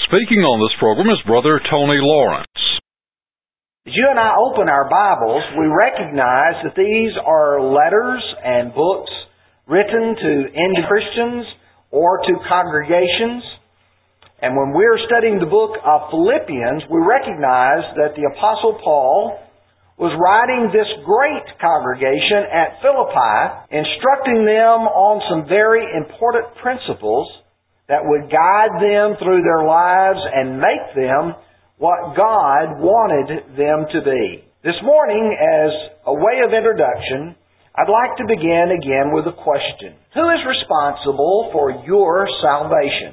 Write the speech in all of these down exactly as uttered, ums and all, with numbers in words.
Speaking on this program is Brother Tony Lawrence. As you and I open our Bibles, we recognize that these are letters and books written to indie Christians or to congregations. And when we're studying the book of Philippians, we recognize that the Apostle Paul was writing this great congregation at Philippi, instructing them on some very important principles that would guide them through their lives and make them what God wanted them to be. This morning, as a way of introduction, I'd like to begin again with a question. Who is responsible for your salvation?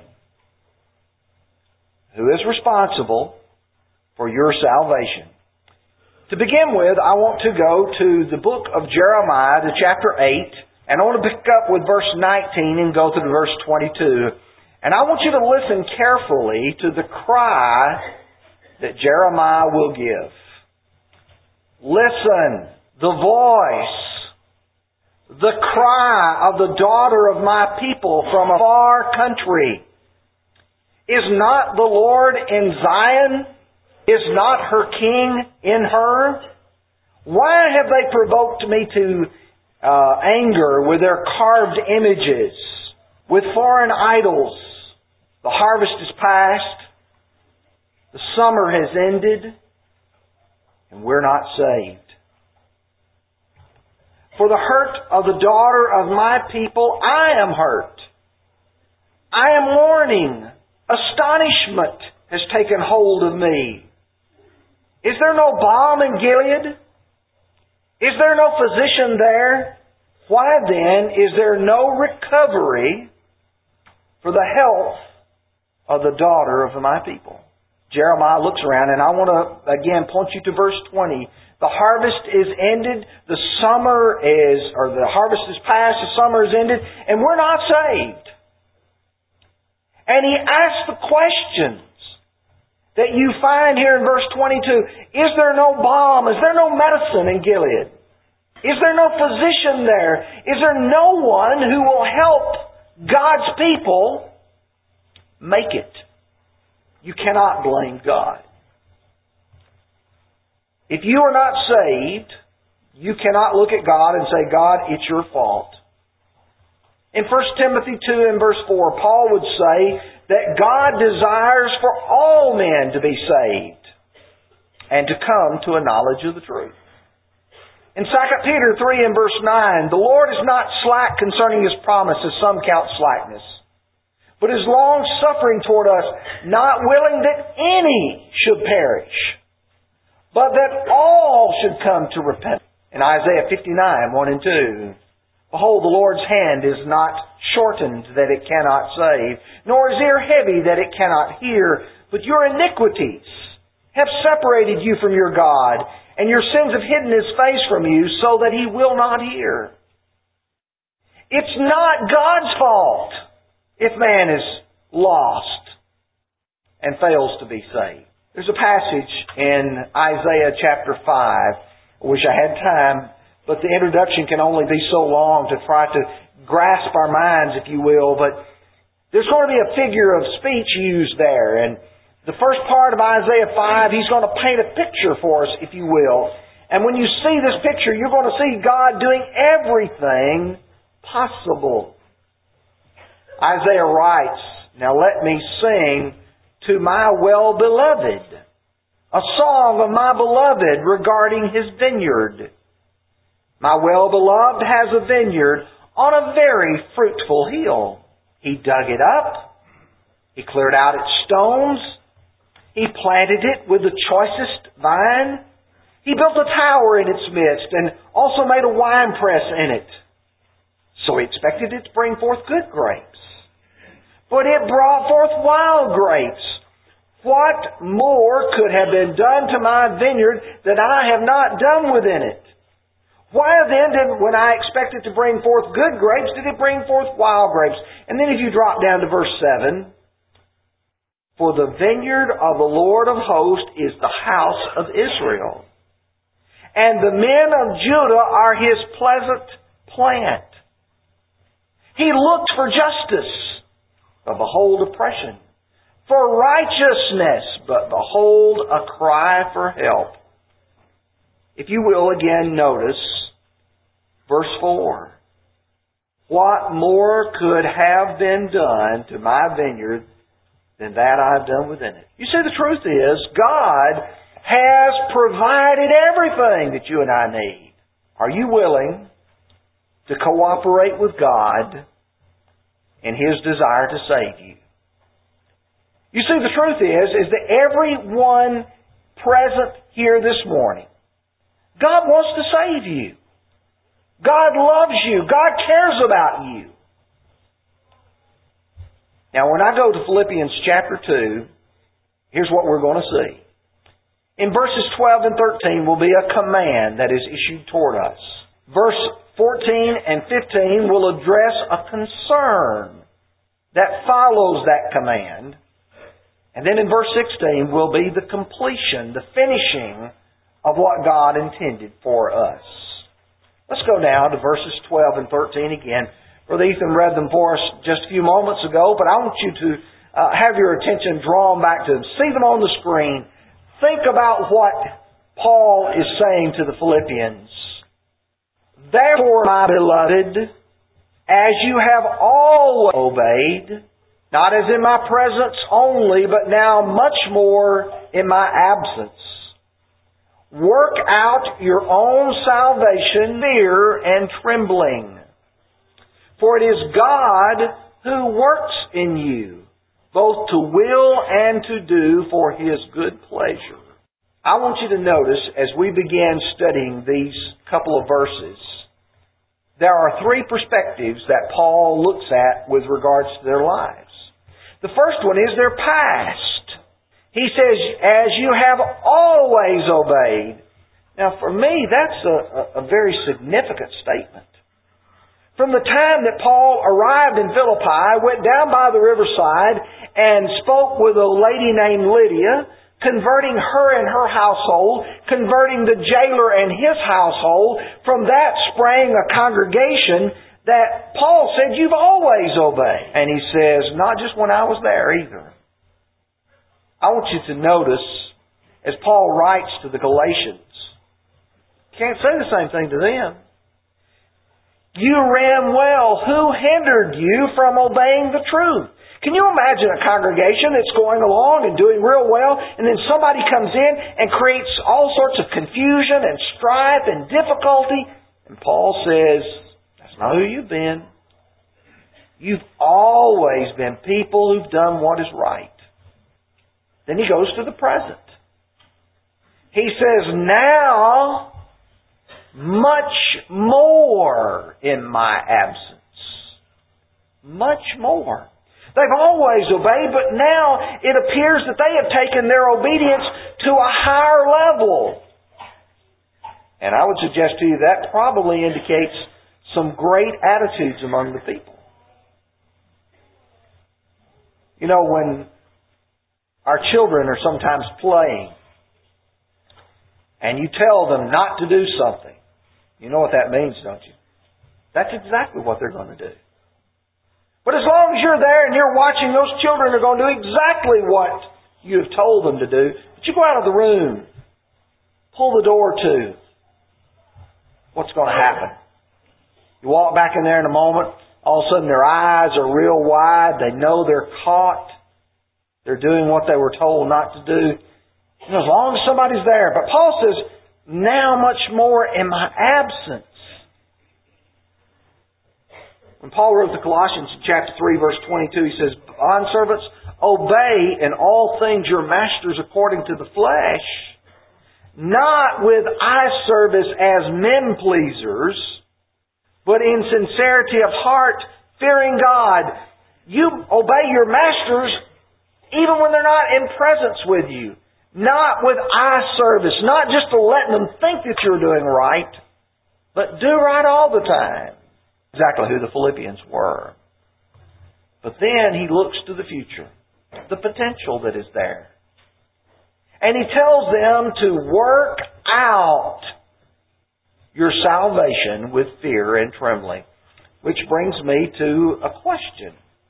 Who is responsible for your salvation? To begin with, I want to go to the book of Jeremiah, to chapter eight, and I want to pick up with verse nineteen and go through to verse twenty-two. And I want you to listen carefully to the cry that Jeremiah will give. Listen, the voice, the cry of the daughter of my people from a far country. Is not the Lord in Zion? Is not her king in her? Why have they provoked me to uh, anger with their carved images, with foreign idols? The harvest is past, the summer has ended, and we're not saved. For the hurt of the daughter of my people, I am hurt. I am mourning. Astonishment has taken hold of me. Is there no balm in Gilead? Is there no physician there? Why then is there no recovery for the health of the daughter of my people? Jeremiah looks around, and I want to again point you to verse twenty. The harvest is ended, the summer is, or the harvest is past, the summer is ended, and we're not saved. And he asks the questions that you find here in verse twenty-two. Is there no balm? Is there no medicine in Gilead? Is there no physician there? Is there no one who will help God's people make it? You cannot blame God. If you are not saved, you cannot look at God and say, God, it's your fault. In First Timothy two and verse four, Paul would say that God desires for all men to be saved and to come to a knowledge of the truth. In Second Peter three and verse nine, the Lord is not slack concerning His promise, as some count slackness, but is long-suffering toward us, not willing that any should perish, but that all should come to repentance. In Isaiah fifty-nine, one and two, behold, the Lord's hand is not shortened that it cannot save, nor is ear heavy that it cannot hear, but your iniquities have separated you from your God, and your sins have hidden His face from you, so that He will not hear. It's not God's fault if man is lost and fails to be saved. There's a passage in Isaiah chapter five. I wish I had time, but the introduction can only be so long to try to grasp our minds, if you will. But there's going to be a figure of speech used there. And the first part of Isaiah five, he's going to paint a picture for us, if you will. And when you see this picture, you're going to see God doing everything possible. Isaiah writes, now let me sing to my well-beloved a song of my beloved regarding his vineyard. My well-beloved has a vineyard on a very fruitful hill. He dug it up. He cleared out its stones. He planted it with the choicest vine. He built a tower in its midst and also made a winepress in it. So he expected it to bring forth good grapes. But it brought forth wild grapes. What more could have been done to my vineyard that I have not done within it? Why then did, when I expected to bring forth good grapes, did it bring forth wild grapes? And then if you drop down to verse seven, for the vineyard of the Lord of hosts is the house of Israel, and the men of Judah are His pleasant plant. He looked for justice, but behold oppression. for righteousness, but behold, a cry for help. If you will again notice verse four. What more could have been done to my vineyard than that I have done within it? You see, the truth is, God has provided everything that you and I need. Are you willing to cooperate with God in His desire to save you? You see, the truth is, is that everyone present here this morning, God wants to save you. God loves you. God cares about you. Now, when I go to Philippians chapter two, here's what we're going to see. In verses twelve and thirteen will be a command that is issued toward us. Verse fourteen and fifteen will address a concern that follows that command. And then in verse sixteen will be the completion, the finishing of what God intended for us. Let's go now to verses twelve and thirteen again. Brother Ethan read them for us just a few moments ago, but I want you to uh, have your attention drawn back to them. See them on the screen. Think about what Paul is saying to the Philippians. Therefore, my beloved, as you have always obeyed, not as in my presence only, but now much more in my absence, work out your own salvation, fear and trembling. For it is God who works in you, both to will and to do for His good pleasure. I want you to notice, as we begin studying these couple of verses, there are three perspectives that Paul looks at with regards to their lives. The first one is their past. He says, as you have always obeyed. Now, for me, that's a, a very significant statement. From the time that Paul arrived in Philippi, went down by the riverside and spoke with a lady named Lydia, converting her and her household, converting the jailer and his household, from that sprang a congregation that Paul said, you've always obeyed. And he says, not just when I was there either. I want you to notice, as Paul writes to the Galatians, can't say the same thing to them. You ran well. Who hindered you from obeying the truth? Can you imagine a congregation that's going along and doing real well, and then somebody comes in and creates all sorts of confusion and strife and difficulty? And Paul says, that's not who you've been. You've always been people who've done what is right. Then he goes to the present. He says, now, much more in my absence. Much more. They've always obeyed, but now it appears that they have taken their obedience to a higher level. And I would suggest to you that probably indicates some great attitudes among the people. You know, when our children are sometimes playing, and you tell them not to do something, you know what that means, don't you? That's exactly what they're going to do. But as long as you're there and you're watching, those children are going to do exactly what you have told them to do. But you go out of the room, pull the door to, what's going to happen? You walk back in there in a moment, all of a sudden their eyes are real wide, they know they're caught, they're doing what they were told not to do. You know, as long as somebody's there. But Paul says, now much more in my absence. When Paul wrote to Colossians in chapter three, verse twenty-two, he says, bondservants, obey in all things your masters according to the flesh, not with eye service as men pleasers, but in sincerity of heart, fearing God. You obey your masters even when they're not in presence with you. Not with eye service, not just to let them think that you're doing right, but do right all the time. Exactly who the Philippians were. But then he looks to the future, the potential that is there. And he tells them to work out your salvation with fear and trembling. Which brings me to a question.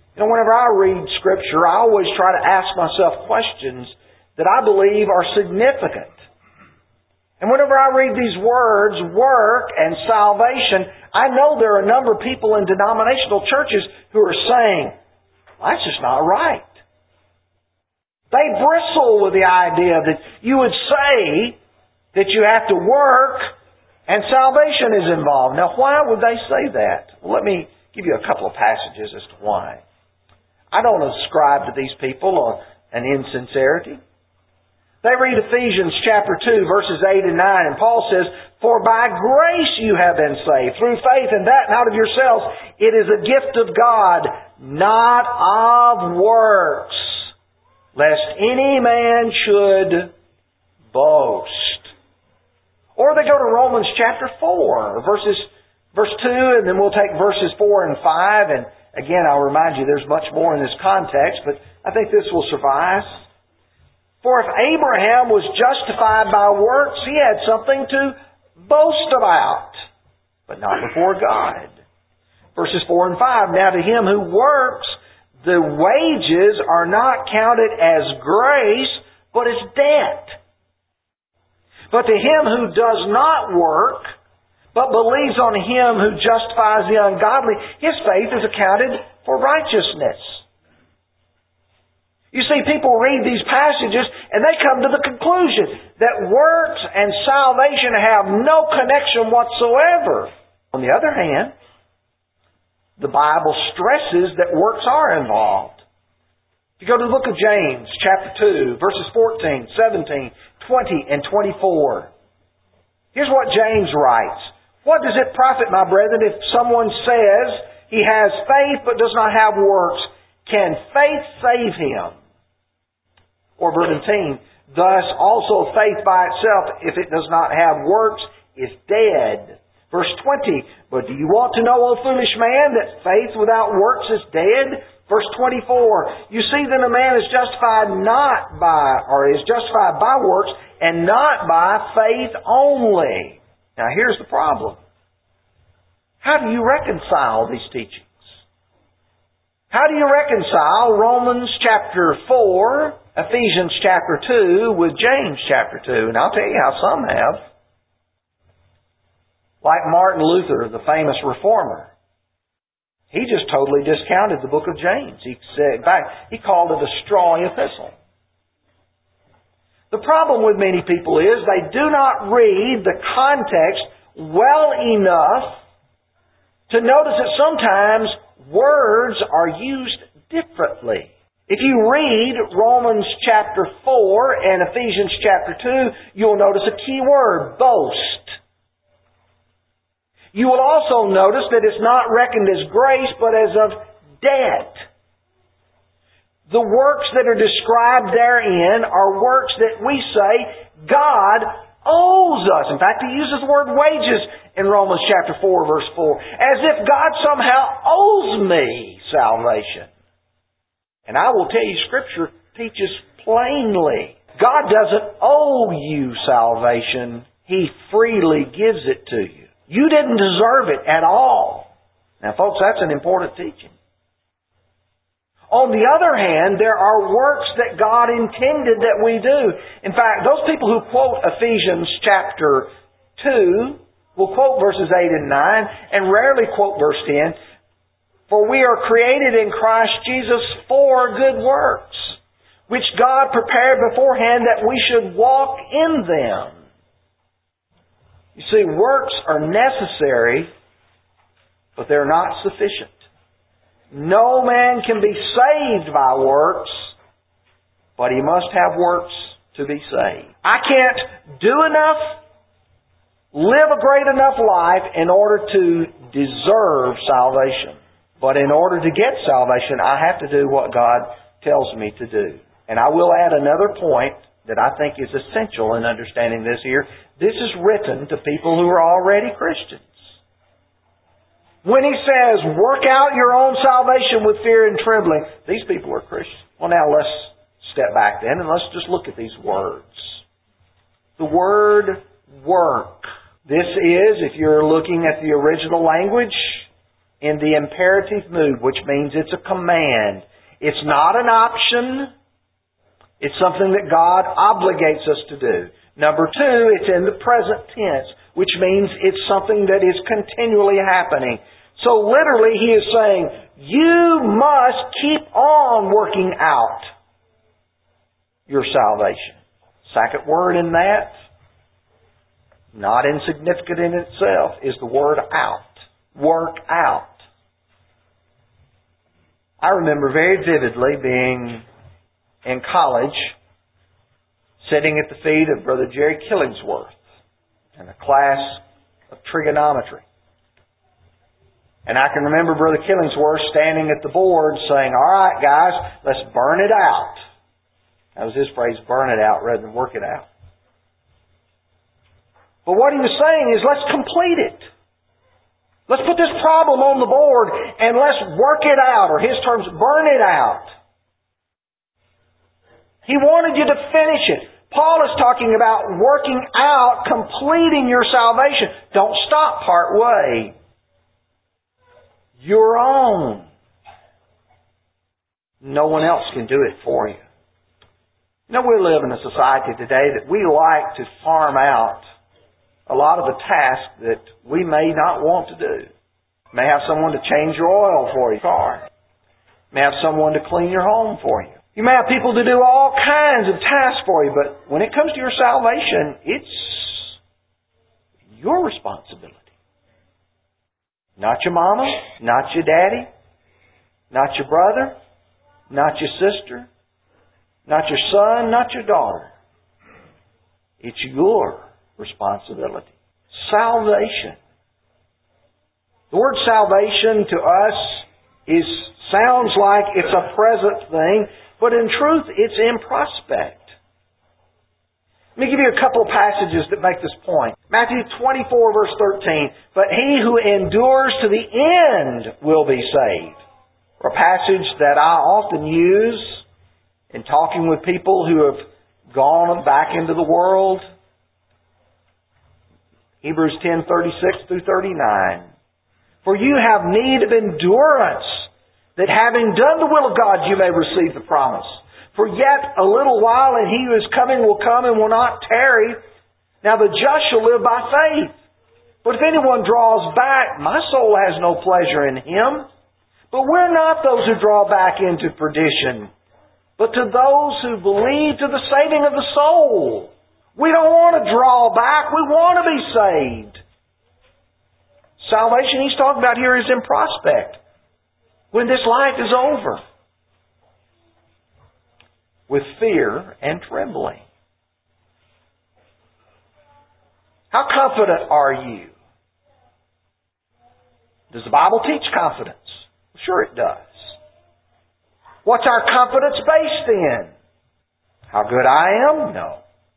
You know, whenever I read Scripture, I always try to ask myself questions that I believe are significant. And whenever I read these words, work and salvation, I know there are a number of people in denominational churches who are saying, well, that's just not right. They bristle with the idea that you would say that you have to work and salvation is involved. Now, why would they say that? Well, let me give you a couple of passages as to why. I don't ascribe to these people an insincerity. They read Ephesians chapter two, verses eight and nine, and Paul says, "For by grace you have been saved, through faith, and that not of yourselves. It is a gift of God, not of works, lest any man should boast." Or they go to Romans chapter four, verses, verse two, and then we'll take verses four and five, and again, I'll remind you there's much more in this context, but I think this will suffice. "For if Abraham was justified by works, he had something to boast about, but not before God." Verses four and five, "Now to him who works, the wages are not counted as grace, but as debt. But to him who does not work, but believes on him who justifies the ungodly, his faith is accounted for righteousness." You see, people read these passages and they come to the conclusion that works and salvation have no connection whatsoever. On the other hand, the Bible stresses that works are involved. If you go to the book of James, chapter two, verses fourteen, seventeen, twenty, and twenty-four. Here's what James writes. "What does it profit, my brethren, if someone says he has faith but does not have works? Can faith save him?" Or verse seventeen, "Thus also faith by itself, if it does not have works, is dead." Verse twenty, "But do you want to know, O foolish man, that faith without works is dead?" Verse twenty-four, "You see that a man is justified not by, or is justified by works, and not by faith only." Now here's the problem. How do you reconcile these teachings? How do you reconcile Romans chapter four, Ephesians chapter two with James chapter two? And I'll tell you how some have. Like Martin Luther, the famous reformer. He just totally discounted the book of James. He said, in fact, he called it a straw epistle. The problem with many people is they do not read the context well enough to notice that sometimes words are used differently. If you read Romans chapter four and Ephesians chapter two, you'll notice a key word, boast. You will also notice that it's not reckoned as grace, but as of debt. The works that are described therein are works that we say God owes us. In fact, he uses the word wages in Romans chapter four, verse four, as if God somehow owes me salvation. And I will tell you, Scripture teaches plainly, God doesn't owe you salvation. He freely gives it to you. You didn't deserve it at all. Now, folks, that's an important teaching. On the other hand, there are works that God intended that we do. In fact, those people who quote Ephesians chapter two will quote verses eight and nine and rarely quote verse ten. "For we are created in Christ Jesus for good works, which God prepared beforehand that we should walk in them." You see, works are necessary, but they're not sufficient. No man can be saved by works, but he must have works to be saved. I can't do enough, live a great enough life in order to deserve salvation. But in order to get salvation, I have to do what God tells me to do. And I will add another point that I think is essential in understanding this here. This is written to people who are already Christians. When he says, work out your own salvation with fear and trembling, these people are Christians. Well, now let's step back then and let's just look at these words. The word work. This is, if you're looking at the original language, in the imperative mood, which means it's a command. It's not an option. It's something that God obligates us to do. Number two, it's in the present tense, which means it's something that is continually happening. So literally He is saying, you must keep on working out your salvation. Second word in that, not insignificant in itself, is the word out. Work out. I remember very vividly being in college, sitting at the feet of Brother Jerry Killingsworth in a class of trigonometry. And I can remember Brother Killingsworth standing at the board saying, all right, guys, let's burn it out. That was his phrase, burn it out rather than work it out. But what he was saying is, let's complete it. Let's put this problem on the board and let's work it out, or his terms, burn it out. He wanted you to finish it. Paul is talking about working out, completing your salvation. Don't stop part way. Your own. No one else can do it for you. You know, we live in a society today that we like to farm out a lot of the tasks that we may not want to do. You may have someone to change your oil for your car. You may have someone to clean your home for you. You may have people to do all kinds of tasks for you, but when it comes to your salvation, it's your responsibility. Not your mama, not your daddy, not your brother, not your sister, not your son, not your daughter. It's your responsibility. Salvation. The word salvation to us is sounds like it's a present thing, but in truth it's in prospect. Let me give you a couple of passages that make this point. Matthew twenty-four verse thirteen, but he who endures to the end will be saved. A passage that I often use in talking with people who have gone back into the world. Hebrews ten thirty-six through thirty-nine. For you have need of endurance, that having done the will of God, you may receive the promise. For yet a little while, and he who is coming will come and will not tarry. Now the just shall live by faith. But if anyone draws back, my soul has no pleasure in him. But we're not those who draw back into perdition, but to those who believe to the saving of the soul. We don't want to draw back. We want to be saved. Salvation he's talking about here is in prospect. When this life is over. With fear and trembling. How confident are you? Does the Bible teach confidence? Sure it does. What's our confidence based in? How good I am? No.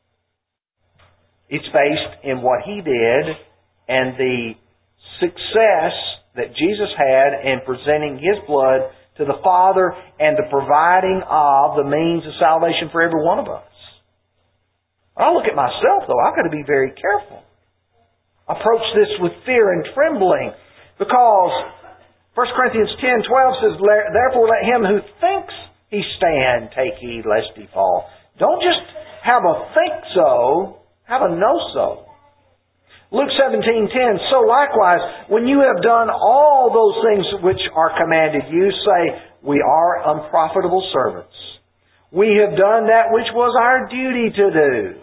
It's based in what He did and the success that Jesus had in presenting His blood to the Father and the providing of the means of salvation for every one of us. When I look at myself, though, I've got to be very careful. Approach this with fear and trembling, because First Corinthians ten twelve says, therefore let him who thinks he stand take heed lest he fall. Don't just have a think so, have a know so. Luke seventeen ten, so likewise, when you have done all those things which are commanded you, say, we are unprofitable servants. We have done that which was our duty to do.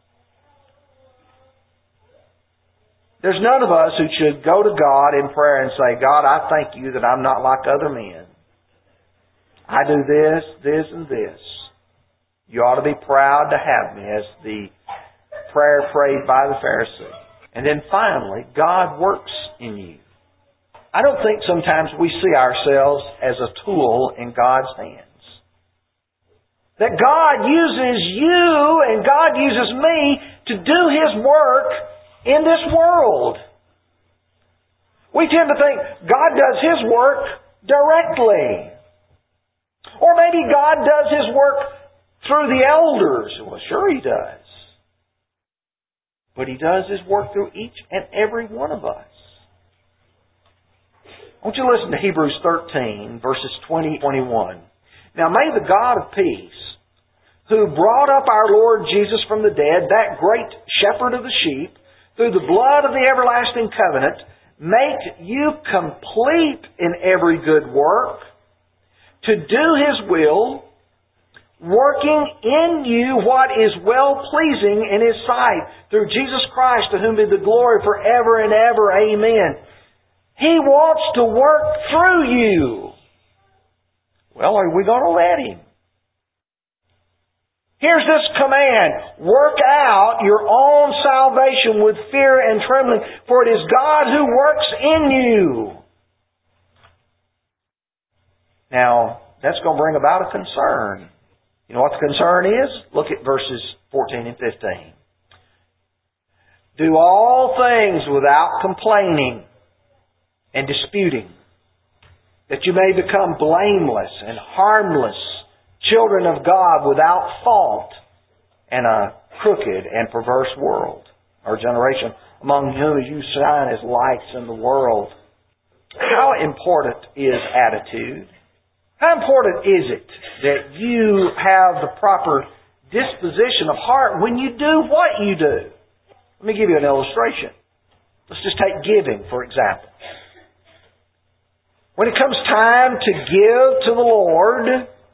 There's none of us who should go to God in prayer and say, God, I thank you that I'm not like other men. I do this, this, and this. You ought to be proud to have me, as the prayer prayed by the Pharisee. And then finally, God works in you. I don't think sometimes we see ourselves as a tool in God's hands. That God uses you and God uses me to do His work in this world. We tend to think God does His work directly. Or maybe God does His work through the elders. Well, sure He does. But He does His work through each and every one of us. I want you to listen to Hebrews thirteen, verses twenty to twenty-one. Now may the God of peace, who brought up our Lord Jesus from the dead, that great shepherd of the sheep, through the blood of the everlasting covenant, make you complete in every good work, to do His will, working in you what is well-pleasing in His sight, through Jesus Christ, to whom be the glory forever and ever. Amen. He wants to work through you. Well, are we going to let Him? Here's this command. Work out your own salvation with fear and trembling, for it is God who works in you. Now, that's going to bring about a concern. You know what the concern is? Look at verses fourteen and fifteen. Do all things without complaining and disputing, that you may become blameless and harmless, children of God without fault, in a crooked and perverse world, or generation, among whom you shine as lights in the world. How important is attitude? How important is it that you have the proper disposition of heart when you do what you do? Let me give you an illustration. Let's just take giving, for example. When it comes time to give to the Lord,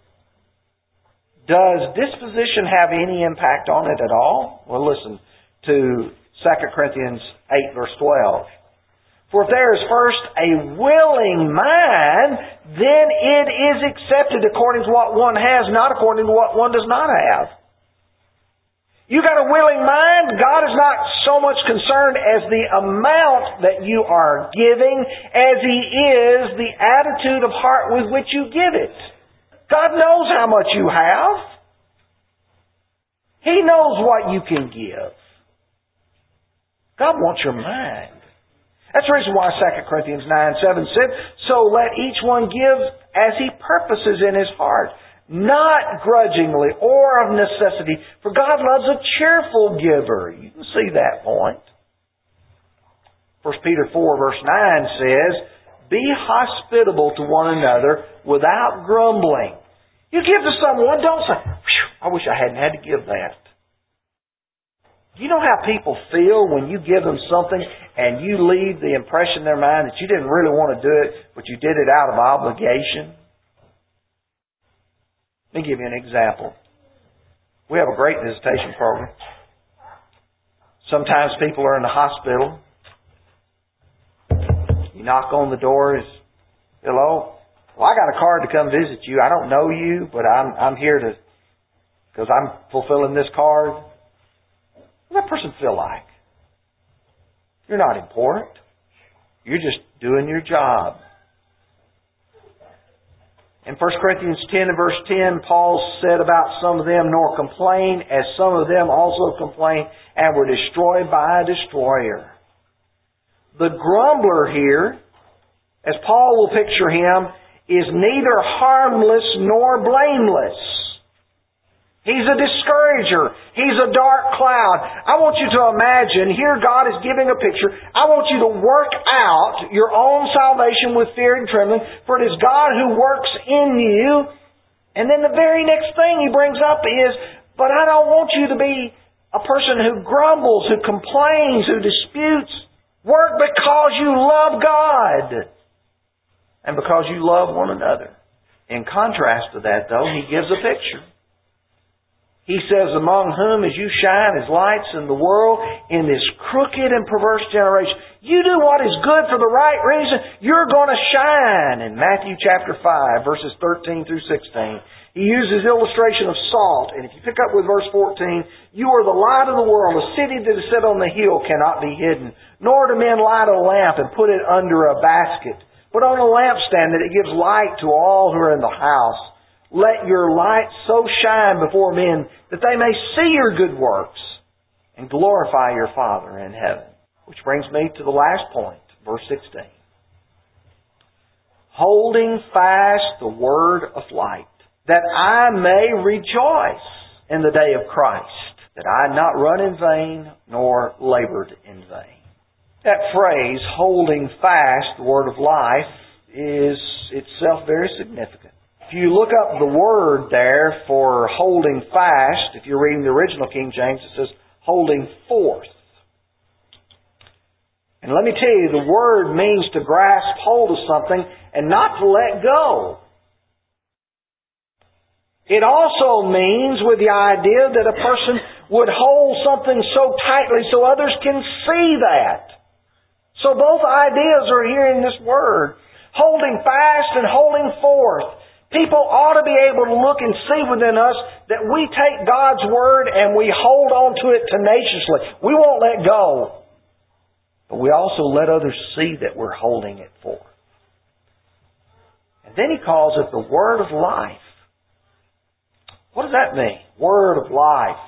does disposition have any impact on it at all? Well, listen to Second Corinthians eight, verse twelve. For if there is first a willing mind, then it is accepted according to what one has, not according to what one does not have. You got a willing mind, God is not so much concerned as the amount that you are giving as He is the attitude of heart with which you give it. God knows how much you have. He knows what you can give. God wants your mind. That's the reason why Second Corinthians nine seven said, so let each one give as he purposes in his heart, not grudgingly or of necessity, for God loves a cheerful giver. You can see that point. First Peter four verse nine says, be hospitable to one another without grumbling. You give to someone, don't say, I wish I hadn't had to give that. Do you know how people feel when you give them something and you leave the impression in their mind that you didn't really want to do it, but you did it out of obligation? Let me give you an example. We have a great visitation program. Sometimes people are in the hospital. You knock on the door, is hello? Well, I got a card to come visit you. I don't know you, but I'm I'm here to, because I'm fulfilling this card. What does that person feel like? You're not important. You're just doing your job. In First Corinthians ten and verse ten, Paul said about some of them, nor complain, as some of them also complained and were destroyed by a destroyer. The grumbler here, as Paul will picture him, is neither harmless nor blameless. He's a discourager. He's a dark cloud. I want you to imagine, here God is giving a picture. I want you to work out your own salvation with fear and trembling, for it is God who works in you. And then the very next thing He brings up is, but I don't want you to be a person who grumbles, who complains, who disputes. Work because you love God and because you love one another. In contrast to that, though, He gives a picture. He says, among whom as you shine as lights in the world in this crooked and perverse generation. You do what is good for the right reason, you're going to shine. In Matthew chapter five, verses thirteen through sixteen, He uses illustration of salt. And if you pick up with verse fourteen, you are the light of the world. A city that is set on the hill cannot be hidden. Nor do men light a lamp and put it under a basket, but on a lampstand, that it gives light to all who are in the house. Let your light so shine before men that they may see your good works and glorify your Father in heaven. Which brings me to the last point, verse sixteen. Holding fast the word of light, that I may rejoice in the day of Christ, that I not run in vain nor labored in vain. That phrase, holding fast the word of life, is itself very significant. If you look up the word there for holding fast, if you're reading the original King James, it says holding forth. And let me tell you, the word means to grasp hold of something and not to let go. It also means with the idea that a person would hold something so tightly so others can see that. So both ideas are here in this word. Holding fast and holding forth. People ought to be able to look and see within us that we take God's Word and we hold on to it tenaciously. We won't let go. But we also let others see that we're holding it forth. And then He calls it the Word of life. What does that mean? Word of life.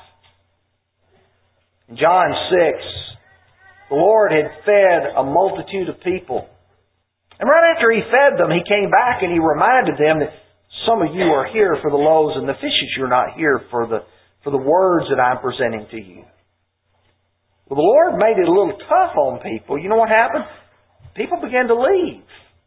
In John six, the Lord had fed a multitude of people. And right after He fed them, He came back and He reminded them that some of you are here for the loaves and the fishes. You're not here for the, for the words that I'm presenting to you. Well, the Lord made it a little tough on people. You know what happened? People began to leave.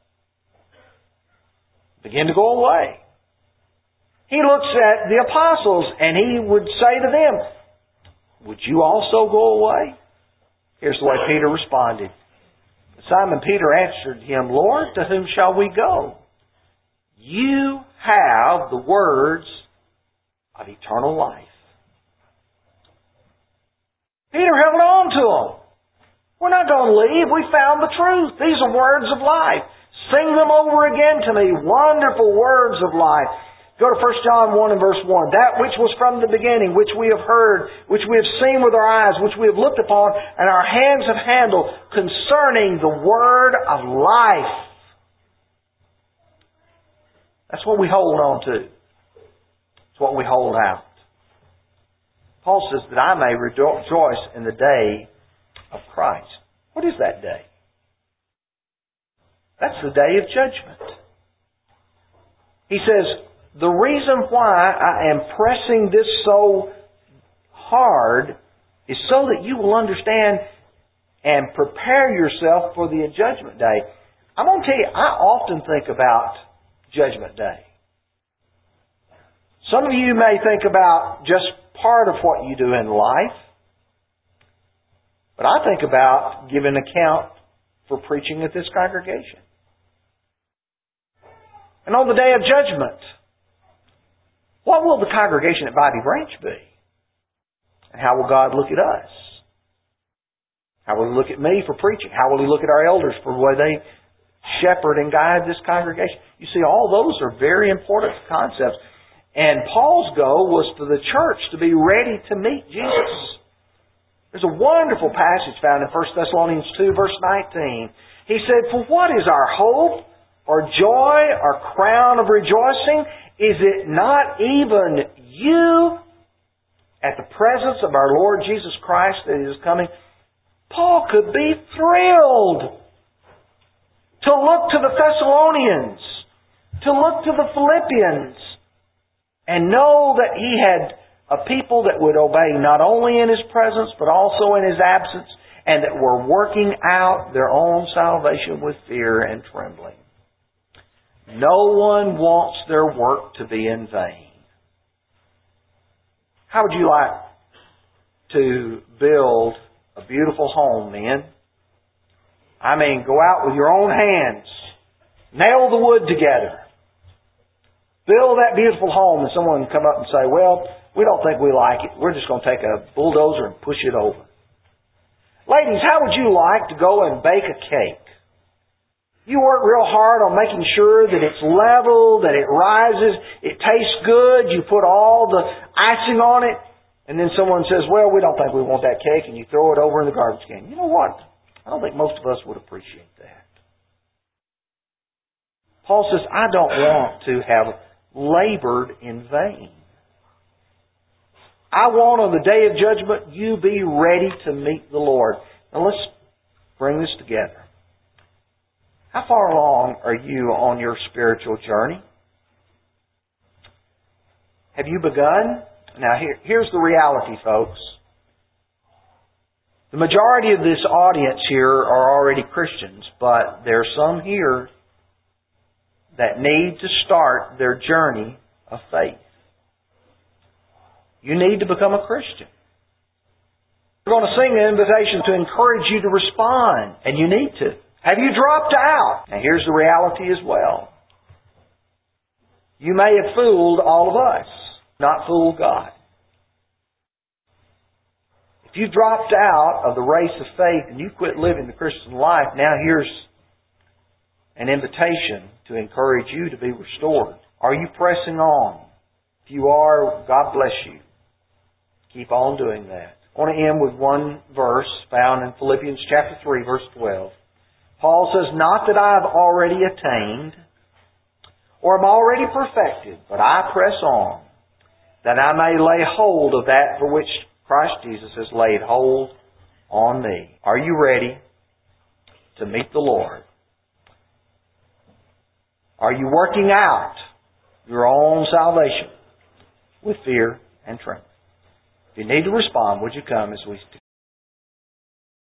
Began to go away. He looks at the apostles and He would say to them, would you also go away? Here's the way Peter responded. Simon Peter answered Him, Lord, to whom shall we go? You have the words of eternal life. Peter held on to them. We're not going to leave. We found the truth. These are words of life. Sing them over again to me. Wonderful words of life. Go to First John one and verse one. That which was from the beginning, which we have heard, which we have seen with our eyes, which we have looked upon, and our hands have handled, concerning the word of life. That's what we hold on to. It's what we hold out. Paul says that I may rejoice in the day of Christ. What is that day? That's the day of judgment. He says, the reason why I am pressing this so hard is so that you will understand and prepare yourself for the judgment day. I'm going to tell you, I often think about Judgment Day. Some of you may think about just part of what you do in life. But I think about giving account for preaching at this congregation. And on the day of judgment, what will the congregation at Bobby Branch be? And how will God look at us? How will He look at me for preaching? How will He look at our elders for the way they shepherd and guide this congregation? You see, all those are very important concepts. And Paul's goal was for the church to be ready to meet Jesus. There's a wonderful passage found in First Thessalonians two, verse nineteen. He said, for what is our hope, or joy, or crown of rejoicing? Is it not even you at the presence of our Lord Jesus Christ that is coming? Paul could be thrilled to look to the Thessalonians, to look to the Philippians, and know that he had a people that would obey not only in his presence, but also in his absence, and that were working out their own salvation with fear and trembling. No one wants their work to be in vain. How would you like to build a beautiful home, men? I mean, go out with your own hands. Nail the wood together. Build that beautiful home, and someone come up and say, well, we don't think we like it. We're just going to take a bulldozer and push it over. Ladies, how would you like to go and bake a cake? You work real hard on making sure that it's level, that it rises, it tastes good, you put all the icing on it, and then someone says, well, we don't think we want that cake, and you throw it over in the garbage can. You know what? I don't think most of us would appreciate that. Paul says, I don't want to have labored in vain. I want on the day of judgment you be ready to meet the Lord. Now let's bring this together. How far along are you on your spiritual journey? Have you begun? Now here, here's the reality, folks. The majority of this audience here are already Christians, but there are some here that need to start their journey of faith. You need to become a Christian. We're going to sing an invitation to encourage you to respond, and you need to. Have you dropped out? Now here's the reality as well. You may have fooled all of us, not fooled God. If you dropped out of the race of faith and you quit living the Christian life, now here's an invitation to encourage you to be restored. Are you pressing on? If you are, God bless you. Keep on doing that. I want to end with one verse found in Philippians chapter three, verse twelve. Paul says, "Not that I have already attained or am already perfected, but I press on, that I may lay hold of that for which Christ Jesus has laid hold on me." Are you ready to meet the Lord? Are you working out your own salvation with fear and trembling? If you need to respond, would you come as we